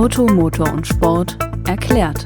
Auto, Motor und Sport erklärt.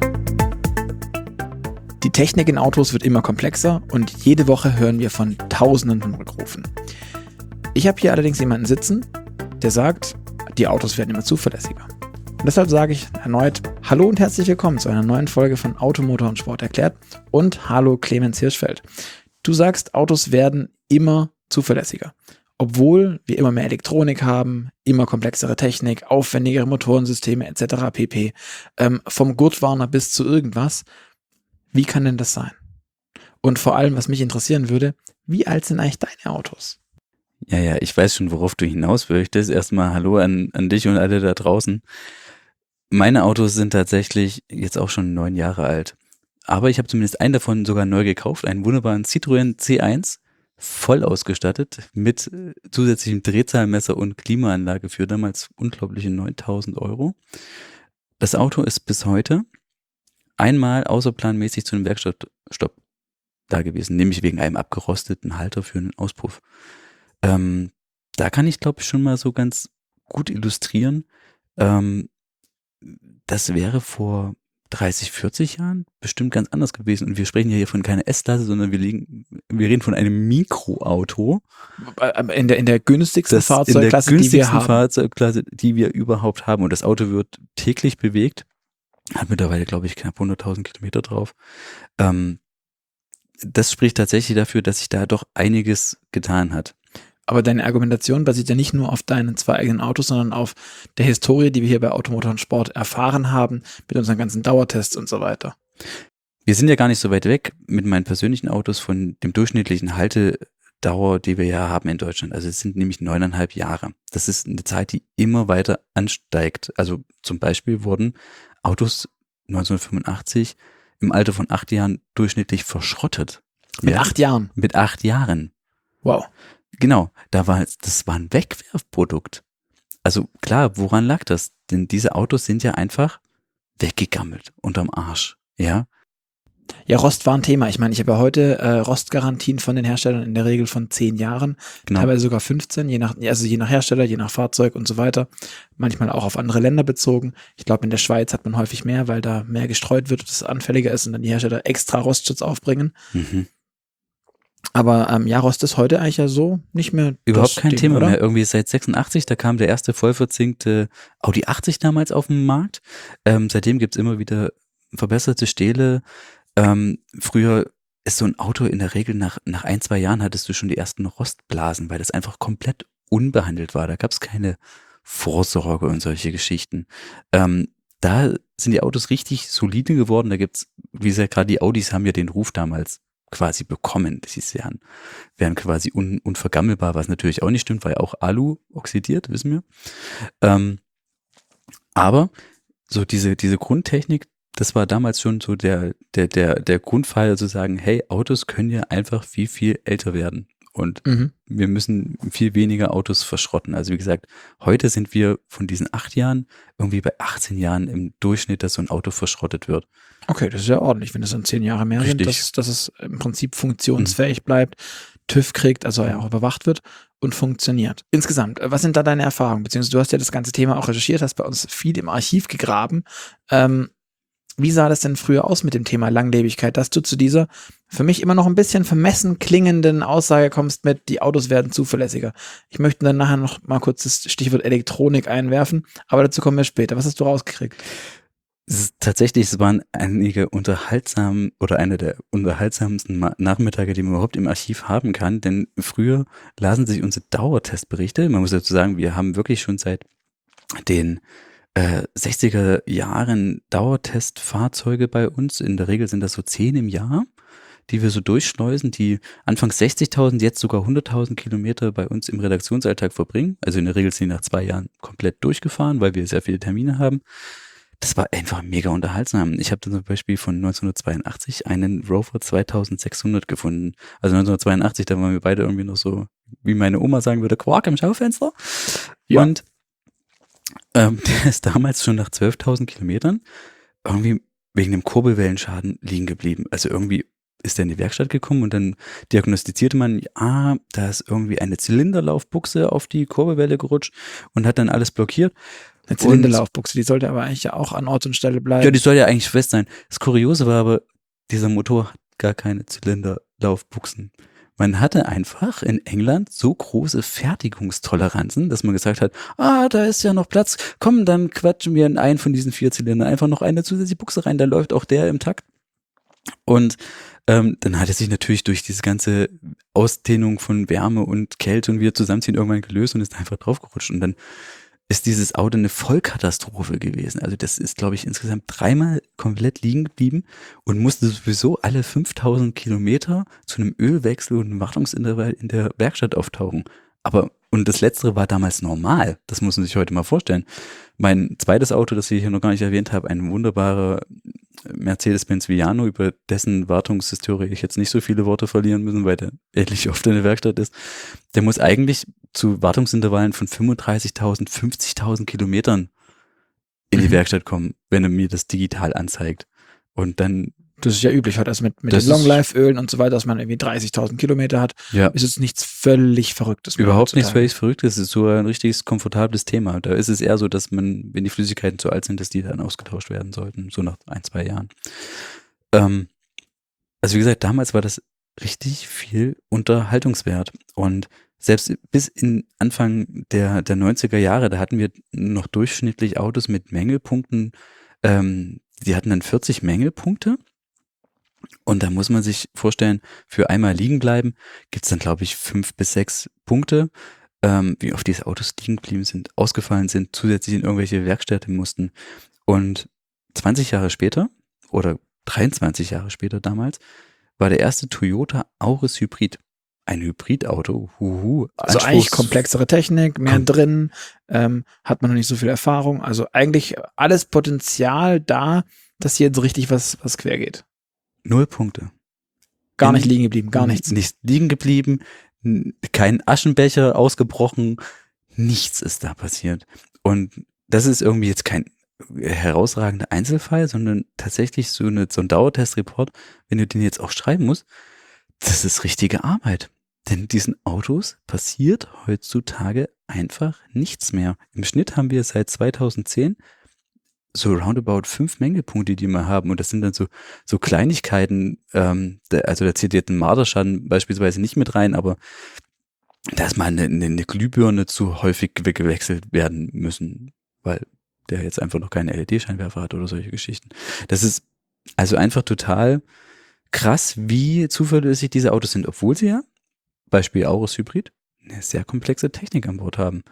Die Technik in Autos wird immer komplexer und jede Woche hören wir von Tausenden von Rückrufen. Ich habe hier allerdings jemanden sitzen, der sagt, die Autos werden immer zuverlässiger. Und deshalb sage ich erneut Hallo und herzlich willkommen zu einer neuen Folge von Auto, Motor und Sport erklärt und hallo Clemens Hirschfeld. Du sagst, Autos werden immer zuverlässiger. Obwohl wir immer mehr Elektronik haben, immer komplexere Technik, aufwendigere Motorensysteme etc. pp. Vom Gurtwarner bis zu irgendwas. Wie kann denn das sein? Und vor allem, was mich interessieren würde, wie alt sind eigentlich deine Autos? Ja, ich weiß schon, worauf du hinaus möchtest. Erstmal Hallo an dich und alle da draußen. Meine Autos sind tatsächlich jetzt auch schon 9 Jahre alt. Aber ich habe zumindest einen davon sogar neu gekauft, einen wunderbaren Citroën C1, voll ausgestattet mit zusätzlichem Drehzahlmesser und Klimaanlage für damals unglaubliche 9.000 €. Das Auto ist bis heute einmal außerplanmäßig zu einem Werkstattstopp da gewesen, nämlich wegen einem abgerosteten Halter für einen Auspuff. Da kann ich, glaube ich, schon mal so ganz gut illustrieren. Das wäre vor 30, 40 Jahren bestimmt ganz anders gewesen. Und wir sprechen ja hier von keiner S-Klasse, sondern wir reden von einem Mikroauto. In der günstigsten Fahrzeugklasse, die wir haben. Fahrzeugklasse, die wir überhaupt haben. Und das Auto wird täglich bewegt. Hat mittlerweile, glaube ich, knapp 100.000 Kilometer drauf. Das spricht tatsächlich dafür, dass sich da doch einiges getan hat. Aber deine Argumentation basiert ja nicht nur auf deinen 2 eigenen Autos, sondern auf der Historie, die wir hier bei Auto, Motor und Sport erfahren haben, mit unseren ganzen Dauertests und so weiter. Wir sind ja gar nicht so weit weg mit meinen persönlichen Autos von dem durchschnittlichen Haltedauer, die wir ja haben in Deutschland. Also es sind nämlich 9,5 Jahre. Das ist eine Zeit, die immer weiter ansteigt. Also zum Beispiel wurden Autos 1985 im Alter von 8 Jahren durchschnittlich verschrottet. Mit 8 Jahren? Mit 8 Jahren. Wow. Genau, das war ein Wegwerfprodukt. Also klar, woran lag das? Denn diese Autos sind ja einfach weggegammelt unterm Arsch, ja? Ja, Rost war ein Thema. Ich meine, ich habe ja heute Rostgarantien von den Herstellern in der Regel von 10 Jahren, Genau. Teilweise sogar 15, je nach Hersteller, je nach Fahrzeug und so weiter. Manchmal auch auf andere Länder bezogen. Ich glaube, in der Schweiz hat man häufig mehr, weil da mehr gestreut wird, dass es anfälliger ist und dann die Hersteller extra Rostschutz aufbringen. Mhm. Aber Rost ist heute eigentlich ja so nicht mehr überhaupt kein Ding, Thema oder? mehr. Irgendwie seit 86, da kam der erste voll verzinkte Audi 80 damals auf den Markt. Seitdem gibt's immer wieder verbesserte Stähle. Früher ist so ein Auto in der Regel nach 1, 2 Jahren hattest du schon die ersten Rostblasen, weil das einfach komplett unbehandelt war. Da gab's keine Vorsorge und solche Geschichten. Da sind die Autos richtig solide geworden. Da gibt's, wie gesagt, gerade die Audis haben ja den Ruf damals quasi bekommen. Sie wären quasi unvergammelbar, was natürlich auch nicht stimmt, weil auch Alu oxidiert, wissen wir. Aber so diese Grundtechnik, das war damals schon so der Grundpfeiler zu sagen, hey, Autos können ja einfach viel älter werden. Und wir müssen viel weniger Autos verschrotten. Also wie gesagt, heute sind wir von diesen 8 Jahren irgendwie bei 18 Jahren im Durchschnitt, dass so ein Auto verschrottet wird. Okay, das ist ja ordentlich, wenn es dann 10 Jahre mehr Richtig. sind, dass es im Prinzip funktionsfähig bleibt, TÜV kriegt, also ja auch überwacht wird und funktioniert. Insgesamt, was sind da deine Erfahrungen? Beziehungsweise du hast ja das ganze Thema auch recherchiert, hast bei uns viel im Archiv gegraben. Wie sah das denn früher aus mit dem Thema Langlebigkeit, dass du zu dieser für mich immer noch ein bisschen vermessen klingenden Aussage kommst mit, die Autos werden zuverlässiger. Ich möchte dann nachher noch mal kurz das Stichwort Elektronik einwerfen, aber dazu kommen wir später. Was hast du rausgekriegt? Es waren einige einer der unterhaltsamsten Nachmittage, die man überhaupt im Archiv haben kann, denn früher lasen sich unsere Dauertestberichte, man muss dazu sagen, wir haben wirklich schon seit den 60er Jahren Dauertestfahrzeuge bei uns. In der Regel sind das so 10 im Jahr, die wir so durchschleusen, die anfangs 60.000, jetzt sogar 100.000 Kilometer bei uns im Redaktionsalltag verbringen. Also in der Regel sind die nach 2 Jahren komplett durchgefahren, weil wir sehr viele Termine haben. Das war einfach mega unterhaltsam. Ich habe dann zum Beispiel von 1982 einen Rover 2600 gefunden. Also 1982, da waren wir beide irgendwie noch so, wie meine Oma sagen würde, Quark im Schaufenster. Ja. Und der ist damals schon nach 12.000 Kilometern irgendwie wegen dem Kurbelwellenschaden liegen geblieben. Also irgendwie ist er in die Werkstatt gekommen und dann diagnostizierte man, da ist irgendwie eine Zylinderlaufbuchse auf die Kurbelwelle gerutscht und hat dann alles blockiert. Eine Zylinderlaufbuchse, die sollte aber eigentlich ja auch an Ort und Stelle bleiben. Ja, die soll ja eigentlich fest sein. Das Kuriose war aber, dieser Motor hat gar keine Zylinderlaufbuchsen. Man hatte einfach in England so große Fertigungstoleranzen, dass man gesagt hat, da ist ja noch Platz, komm, dann quatschen wir in einen von diesen 4 Zylindern einfach noch eine zusätzliche Buchse rein, da läuft auch der im Takt. Und dann hat er sich natürlich durch diese ganze Ausdehnung von Wärme und Kälte und wieder zusammenziehen irgendwann gelöst und ist einfach draufgerutscht. Und dann ist dieses Auto eine Vollkatastrophe gewesen. Also das ist, glaube ich, insgesamt 3-mal komplett liegen geblieben und musste sowieso alle 5000 Kilometer zu einem Ölwechsel und einem Wartungsintervall in der Werkstatt auftauchen. Und das Letztere war damals normal. Das muss man sich heute mal vorstellen. Mein zweites Auto, das ich hier noch gar nicht erwähnt habe, ein wunderbarer Mercedes-Benz Viano, über dessen Wartungshistorie ich jetzt nicht so viele Worte verlieren müssen, weil der ähnlich oft in der Werkstatt ist. Der muss eigentlich zu Wartungsintervallen von 35.000, 50.000 Kilometern in die Werkstatt kommen, wenn er mir das digital anzeigt. Und dann... Das ist ja üblich heute, also mit den Long-Life-Ölen und so weiter, dass man irgendwie 30.000 Kilometer hat, ist jetzt nichts völlig Verrücktes. Überhaupt nichts völlig Verrücktes, es ist so ein richtiges, komfortables Thema. Da ist es eher so, dass man, wenn die Flüssigkeiten zu alt sind, dass die dann ausgetauscht werden sollten, so nach 1-2 Jahren. Also wie gesagt, damals war das richtig viel Unterhaltungswert und selbst bis in Anfang der 90er Jahre, da hatten wir noch durchschnittlich Autos mit Mängelpunkten, die hatten dann 40 Mängelpunkte. Und da muss man sich vorstellen, für einmal liegen bleiben gibt's dann, glaube ich, 5 bis 6 Punkte, wie oft diese Autos liegen geblieben sind, ausgefallen sind, zusätzlich in irgendwelche Werkstätte mussten. Und 20 Jahre später, oder 23 Jahre später damals, war der erste Toyota Auris Hybrid. Ein Hybridauto. Also eigentlich komplexere Technik, mehr drin, hat man noch nicht so viel Erfahrung. Also eigentlich alles Potenzial da, dass hier jetzt richtig was quer geht. 0 Punkte. Gar nicht liegen geblieben, gar nichts. Nicht liegen geblieben, kein Aschenbecher ausgebrochen, nichts ist da passiert. Und das ist irgendwie jetzt kein herausragender Einzelfall, sondern tatsächlich so ein Dauertestreport, wenn du den jetzt auch schreiben musst, das ist richtige Arbeit. Denn diesen Autos passiert heutzutage einfach nichts mehr. Im Schnitt haben wir seit 2010 so roundabout 5 Mängelpunkte, die wir haben. Und das sind dann so Kleinigkeiten, also da zählt jetzt ein Marderschaden beispielsweise nicht mit rein, aber da ist mal eine Glühbirne zu häufig gewechselt werden müssen, weil der jetzt einfach noch keinen LED-Scheinwerfer hat oder solche Geschichten. Das ist also einfach total krass, wie zuverlässig diese Autos sind, obwohl sie ja, Beispiel Auris Hybrid, eine sehr komplexe Technik an Bord haben.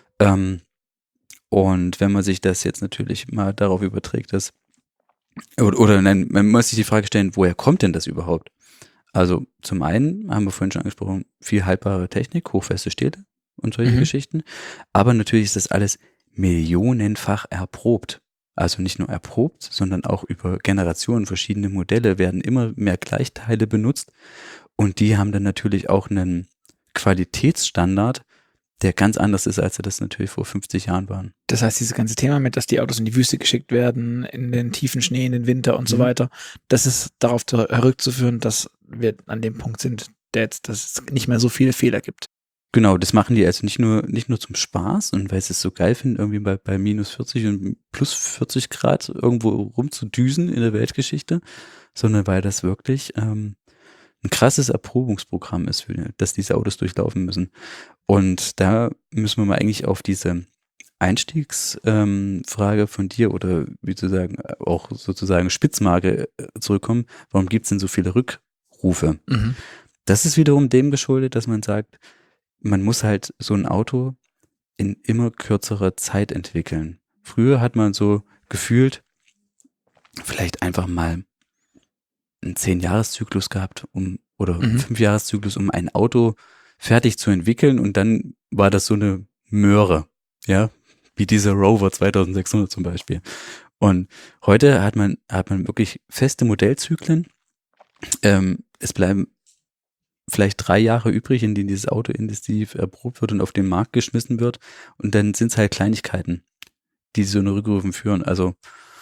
Und wenn man sich das jetzt natürlich mal darauf überträgt, dass, oder nein, man muss sich die Frage stellen, woher kommt denn das überhaupt? Also zum einen haben wir vorhin schon angesprochen, viel haltbare Technik, hochfeste Stähle und solche Geschichten. Aber natürlich ist das alles millionenfach erprobt. Also nicht nur erprobt, sondern auch über Generationen verschiedene Modelle werden immer mehr Gleichteile benutzt. Und die haben dann natürlich auch einen Qualitätsstandard, der ganz anders ist, als er das natürlich vor 50 Jahren waren. Das heißt, dieses ganze Thema mit, dass die Autos in die Wüste geschickt werden, in den tiefen Schnee, in den Winter und so weiter, das ist darauf zurückzuführen, dass wir an dem Punkt sind, dass es nicht mehr so viele Fehler gibt. Genau, das machen die also nicht nur zum Spaß und weil sie es so geil finden, irgendwie bei minus 40 und plus 40 Grad irgendwo rumzudüsen in der Weltgeschichte, sondern weil das wirklich ein krasses Erprobungsprogramm ist, dass diese Autos durchlaufen müssen. Und da müssen wir mal eigentlich auf diese Einstiegsfrage von dir oder wie zu sagen, auch sozusagen Spitzmarke zurückkommen. Warum gibt es denn so viele Rückrufe? Das ist wiederum dem geschuldet, dass man sagt, man muss halt so ein Auto in immer kürzerer Zeit entwickeln. Früher hat man so gefühlt vielleicht einfach mal einen 10-Jahres-Zyklus gehabt, oder einen 5-Jahres-Zyklus, um ein Auto fertig zu entwickeln und dann war das so eine Möhre, ja, wie dieser Rover 2600 zum Beispiel. Und heute hat man wirklich feste Modellzyklen. Es bleiben vielleicht 3 Jahre übrig, in denen dieses Auto intensiv erprobt wird und auf den Markt geschmissen wird. Und dann sind es halt Kleinigkeiten, die so eine Rückrufe führen. Also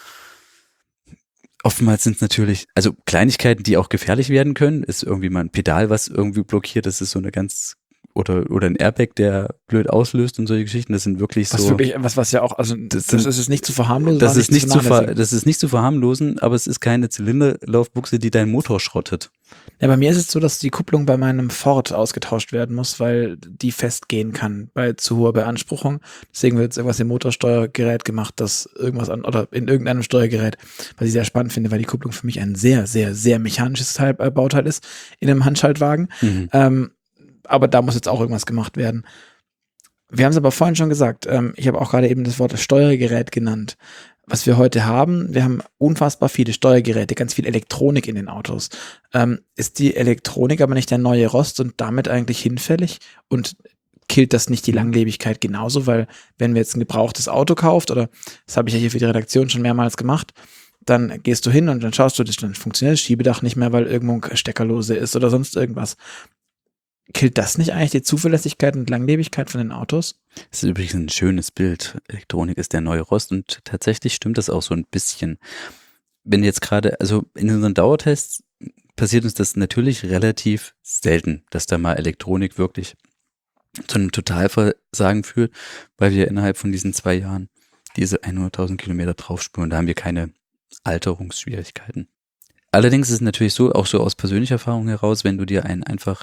oftmals sind es natürlich, also Kleinigkeiten, die auch gefährlich werden können, ist irgendwie mal ein Pedal, was irgendwie blockiert. Das ist so eine ganz oder ein Airbag, der blöd auslöst und solche Geschichten. Das sind wirklich Was so. wirklich, was ja auch, also das ist es nicht zu verharmlosen. Das ist nicht vernachlässigen. zu verharmlosen, aber es ist keine Zylinderlaufbuchse, die deinen Motor schrottet. Ja, bei mir ist es so, dass die Kupplung bei meinem Ford ausgetauscht werden muss, weil die festgehen kann bei zu hoher Beanspruchung. Deswegen wird jetzt irgendwas im Motorsteuergerät gemacht, das irgendwas oder in irgendeinem Steuergerät, was ich sehr spannend finde, weil die Kupplung für mich ein sehr, sehr, sehr mechanisches Bauteil ist in einem Handschaltwagen. Aber da muss jetzt auch irgendwas gemacht werden. Wir haben es aber vorhin schon gesagt, ich habe auch gerade eben das Wort Steuergerät genannt. Was wir heute haben, wir haben unfassbar viele Steuergeräte, ganz viel Elektronik in den Autos. Ist die Elektronik aber nicht der neue Rost und damit eigentlich hinfällig? Und killt das nicht die Langlebigkeit genauso? Weil wenn wir jetzt ein gebrauchtes Auto kauft, oder das habe ich ja hier für die Redaktion schon mehrmals gemacht, dann gehst du hin und dann schaust du, dann funktioniert das Schiebedach nicht mehr, weil irgendwo ein Steckerlose ist oder sonst irgendwas. Killt das nicht eigentlich die Zuverlässigkeit und Langlebigkeit von den Autos? Das ist übrigens ein schönes Bild. Elektronik ist der neue Rost und tatsächlich stimmt das auch so ein bisschen. Wenn jetzt gerade, also in unseren Dauertests passiert uns das natürlich relativ selten, dass da mal Elektronik wirklich zu einem Totalversagen führt, weil wir innerhalb von diesen 2 Jahren diese 100.000 Kilometer draufspüren. Da haben wir keine Alterungsschwierigkeiten. Allerdings ist es natürlich so, auch so aus persönlicher Erfahrung heraus, wenn du dir ein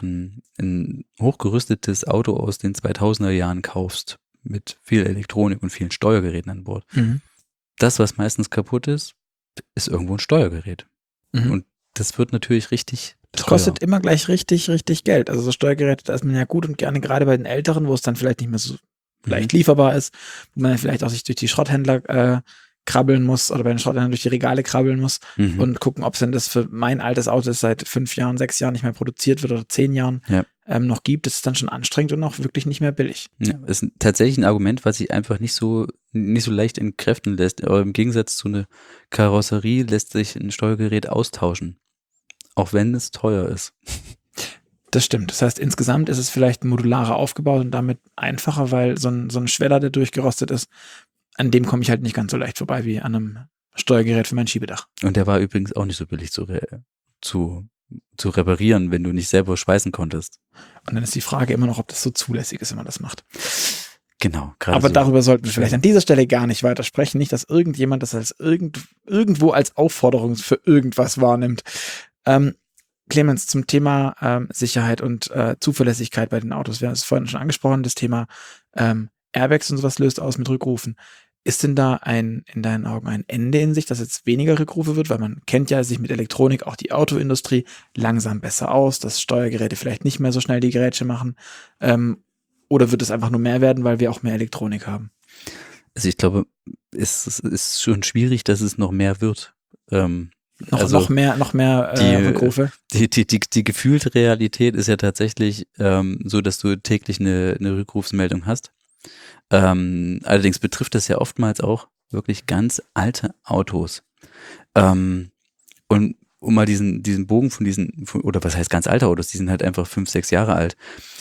hochgerüstetes Auto aus den 2000er Jahren kaufst, mit viel Elektronik und vielen Steuergeräten an Bord. Das, was meistens kaputt ist irgendwo ein Steuergerät. Und das wird natürlich richtig teuer. Das kostet immer gleich richtig, richtig Geld. Also so Steuergeräte, da ist man ja gut und gerne gerade bei den Älteren, wo es dann vielleicht nicht mehr so leicht lieferbar ist, wo man dann vielleicht auch sich durch die Schrotthändler krabbeln muss oder bei den Schrotthändlern durch die Regale krabbeln muss und gucken, ob es denn das für mein altes Auto, das seit 5 Jahren, 6 Jahren nicht mehr produziert wird oder 10 Jahren noch gibt. Das ist dann schon anstrengend und auch wirklich nicht mehr billig. Ja, ist tatsächlich ein Argument, was sich einfach nicht so leicht entkräften lässt. Aber im Gegensatz zu einer Karosserie lässt sich ein Steuergerät austauschen. Auch wenn es teuer ist. Das stimmt. Das heißt, insgesamt ist es vielleicht modularer aufgebaut und damit einfacher, weil so ein Schweller, der durchgerostet ist, an dem komme ich halt nicht ganz so leicht vorbei wie an einem Steuergerät für mein Schiebedach. Und der war übrigens auch nicht so billig zu reparieren, wenn du nicht selber schweißen konntest. Und dann ist die Frage immer noch, ob das so zulässig ist, wenn man das macht. Genau. Aber darüber sollten wir vielleicht an dieser Stelle gar nicht weiter sprechen. Nicht, dass irgendjemand das als irgendwo als Aufforderung für irgendwas wahrnimmt. Clemens, zum Thema Sicherheit und Zuverlässigkeit bei den Autos. Wir haben es vorhin schon angesprochen, das Thema Airbags und sowas löst aus mit Rückrufen. Ist denn da in deinen Augen ein Ende in sich, dass jetzt weniger Rückrufe wird? Weil man kennt ja sich mit Elektronik, auch die Autoindustrie, langsam besser aus, dass Steuergeräte vielleicht nicht mehr so schnell die Grätsche machen. Oder wird es einfach nur mehr werden, weil wir auch mehr Elektronik haben? Also ich glaube, es ist schon schwierig, dass es noch mehr wird. Noch mehr Rückrufe? Die gefühlte Realität ist ja tatsächlich so, dass du täglich eine Rückrufsmeldung hast. Allerdings betrifft das ja oftmals auch wirklich ganz alte Autos. Und um mal diesen Bogen oder was heißt ganz alte Autos, die sind halt einfach 5, 6 Jahre alt.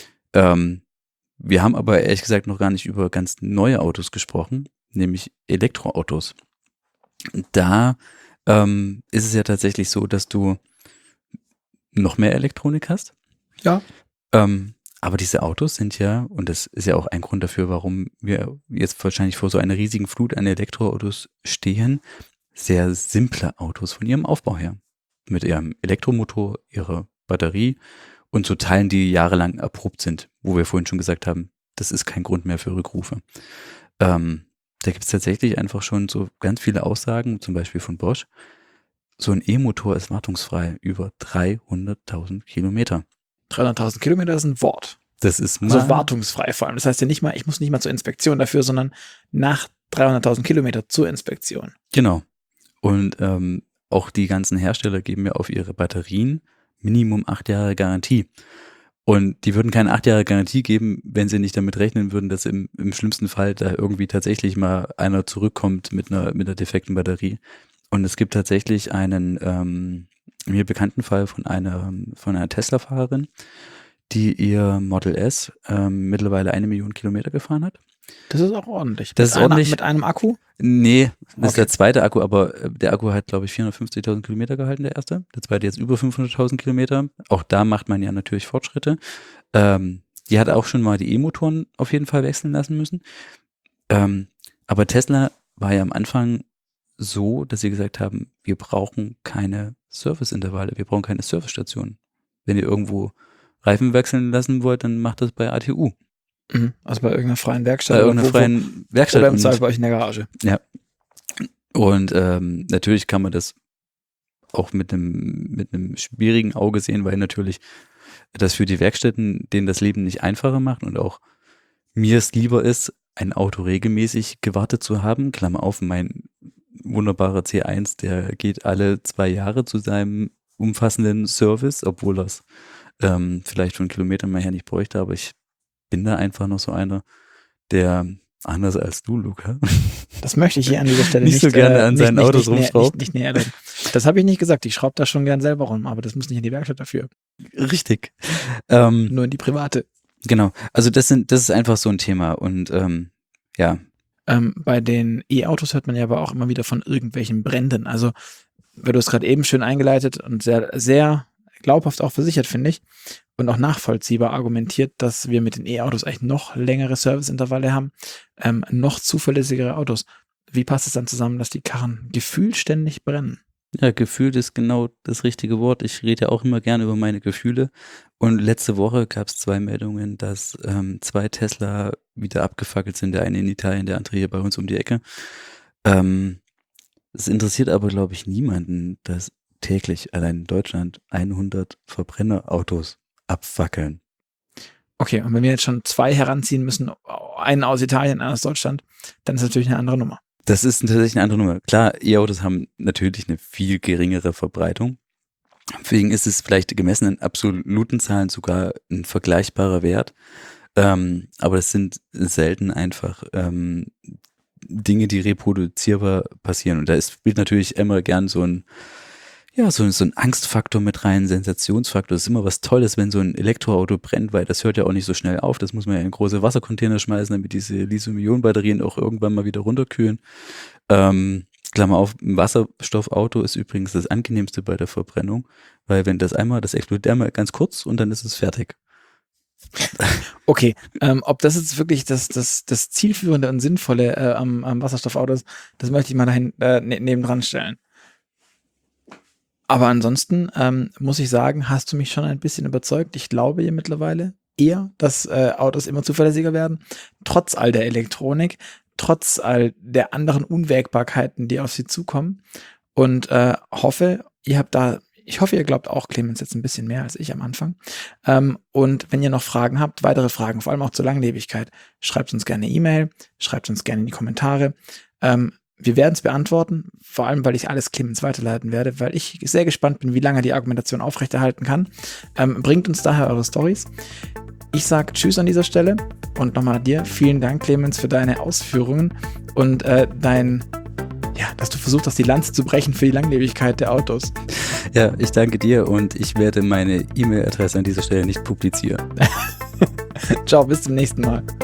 Wir haben aber ehrlich gesagt noch gar nicht über ganz neue Autos gesprochen, nämlich Elektroautos. Da ist es ja tatsächlich so, dass du noch mehr Elektronik hast. Ja. Aber diese Autos sind ja, und das ist ja auch ein Grund dafür, warum wir jetzt wahrscheinlich vor so einer riesigen Flut an Elektroautos stehen, sehr simple Autos von ihrem Aufbau her. Mit ihrem Elektromotor, ihrer Batterie und so Teilen, die jahrelang erprobt sind, wo wir vorhin schon gesagt haben, das ist kein Grund mehr für Rückrufe. Da gibt es tatsächlich einfach schon so ganz viele Aussagen, zum Beispiel von Bosch. So ein E-Motor ist wartungsfrei über 300.000 Kilometer. 300.000 Kilometer ist ein Wort. Das ist also wartungsfrei vor allem. Das heißt ja nicht mal, ich muss nicht mal zur Inspektion dafür, sondern nach 300.000 Kilometer zur Inspektion. Genau. Und auch die ganzen Hersteller geben ja auf ihre Batterien Minimum 8 Jahre Garantie. Und die würden keine 8 Jahre Garantie geben, wenn sie nicht damit rechnen würden, dass im schlimmsten Fall da irgendwie tatsächlich mal einer zurückkommt mit einer defekten Batterie. Und es gibt tatsächlich einen mir bekannten Fall von einer Tesla-Fahrerin, die ihr Model S mittlerweile 1 Million Kilometer gefahren hat. Das ist auch ordentlich. Das ist ordentlich. Mit einem Akku? Nee, das ist der zweite Akku, aber der Akku hat, glaube ich, 450.000 Kilometer gehalten, der erste. Der zweite jetzt über 500.000 Kilometer. Auch da macht man ja natürlich Fortschritte. Die hat auch schon mal die E-Motoren auf jeden Fall wechseln lassen müssen. Aber Tesla war ja am Anfang so, dass sie gesagt haben, wir brauchen keine Serviceintervalle, wir brauchen keine Servicestationen. Wenn ihr irgendwo Reifen wechseln lassen wollt, dann macht das bei ATU. Also bei irgendeiner freien Werkstatt. Bei irgendeiner freien Werkstatt. Oder im Zweifel bei euch in der Garage. Ja. Und natürlich kann man das auch mit einem schwierigen Auge sehen, weil natürlich das für die Werkstätten denen das Leben nicht einfacher macht und auch mir es lieber ist, ein Auto regelmäßig gewartet zu haben. Klammer auf, mein wunderbarer C1, der geht alle 2 Jahre zu seinem umfassenden Service, obwohl das vielleicht von Kilometern mal her nicht bräuchte, aber ich bin da einfach noch so einer, der anders als du, Luca. Das möchte ich hier an dieser Stelle nicht so gerne an seinen Autos rumschrauben. Nicht näher legen. Das habe ich nicht gesagt. Ich schraube da schon gern selber rum, aber das muss nicht in die Werkstatt dafür. Richtig. Nur in die private. Genau. Also das ist einfach so ein Thema und ja. Bei den E-Autos hört man ja aber auch immer wieder von irgendwelchen Bränden. Also, weil du es gerade eben schön eingeleitet und sehr, sehr glaubhaft auch versichert, finde ich, und auch nachvollziehbar argumentiert, dass wir mit den E-Autos eigentlich noch längere Serviceintervalle haben, noch zuverlässigere Autos. Wie passt es dann zusammen, dass die Karren gefühlt ständig brennen? Ja, gefühlt ist genau das richtige Wort. Ich rede ja auch immer gerne über meine Gefühle. Und letzte Woche gab es 2 Meldungen, dass 2 Tesla wieder abgefackelt sind. Der eine in Italien, der andere hier bei uns um die Ecke. Es interessiert aber, glaube ich, niemanden, dass täglich allein in Deutschland 100 Verbrennerautos abfackeln. Okay, und wenn wir jetzt schon 2 heranziehen müssen, einen aus Italien, einen aus Deutschland, dann ist das natürlich eine andere Nummer. Das ist tatsächlich eine andere Nummer. Klar, E-Autos haben natürlich eine viel geringere Verbreitung. Deswegen ist es vielleicht gemessen in absoluten Zahlen sogar ein vergleichbarer Wert. Aber es sind selten einfach Dinge, die reproduzierbar passieren. Und da spielt natürlich immer gern so ein Angstfaktor mit rein, Sensationsfaktor. Das ist immer was Tolles, wenn so ein Elektroauto brennt, weil das hört ja auch nicht so schnell auf. Das muss man ja in große Wassercontainer schmeißen, damit diese Lithium-Ionen-Batterien auch irgendwann mal wieder runterkühlen. Klammer auf, ein Wasserstoffauto ist übrigens das angenehmste bei der Verbrennung, weil wenn das explodiert einmal ganz kurz und dann ist es fertig. Okay, ob das jetzt wirklich das zielführende und sinnvolle am Wasserstoffauto ist, das möchte ich mal dahin nebendran stellen. Aber ansonsten muss ich sagen, hast du mich schon ein bisschen überzeugt. Ich glaube hier mittlerweile eher, dass Autos immer zuverlässiger werden, trotz all der Elektronik, trotz all der anderen Unwägbarkeiten, die auf sie zukommen. Und hoffe, ihr glaubt auch Clemens jetzt ein bisschen mehr als ich am Anfang. Und wenn ihr noch Fragen habt, weitere Fragen, vor allem auch zur Langlebigkeit, schreibt uns gerne eine E-Mail, schreibt uns gerne in die Kommentare. Wir werden es beantworten, vor allem, weil ich alles Clemens weiterleiten werde, weil ich sehr gespannt bin, wie lange die Argumentation aufrechterhalten kann. Bringt uns daher eure Storys. Ich sage Tschüss an dieser Stelle und nochmal dir vielen Dank, Clemens, für deine Ausführungen und dass du versucht hast, die Lanze zu brechen für die Langlebigkeit der Autos. Ja, ich danke dir und ich werde meine E-Mail-Adresse an dieser Stelle nicht publizieren. Ciao, bis zum nächsten Mal.